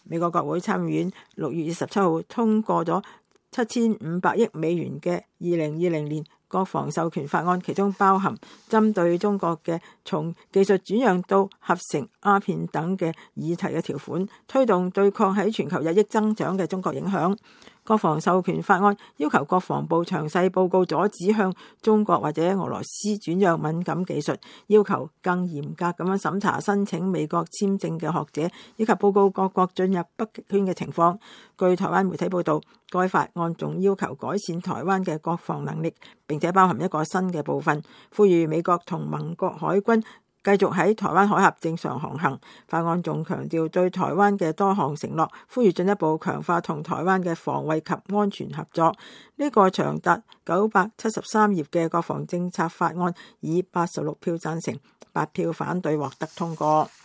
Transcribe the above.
美國國會參議院6月27號通過咗7500億美元嘅2020年國防授權法案，其中包含針對中國嘅從技術轉讓到合成鴉片等嘅議題嘅條款，推動對抗喺全球日益增長嘅中國影響。國防授權法案要求國防部詳細報告阻止向中國或者俄羅斯轉讓敏感技術，要求更嚴格咁樣審查申請美國簽證嘅學者，以及報告各國進入北極圈嘅情況。據台灣媒體報道，該法案仲要求改善台灣嘅國防能力，並且包含一個新嘅部分，呼籲美國同盟國海軍繼續喺台灣海峽正常航行。法案仲強調對台灣嘅多項承諾，呼籲進一步強化同台灣嘅防衛及安全合作。呢個長達973頁嘅國防政策法案以86票贊成、8票反對獲得通過。